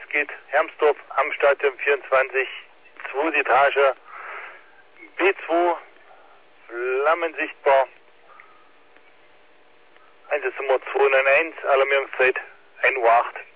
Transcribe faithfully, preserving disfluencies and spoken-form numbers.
geht, Hermsdorf am Stadion vierundzwanzig, zweite Etage, B zwei, Flammen sichtbar, Einsatznummer zwei neun eins, Alarmierungszeit ein Uhr acht.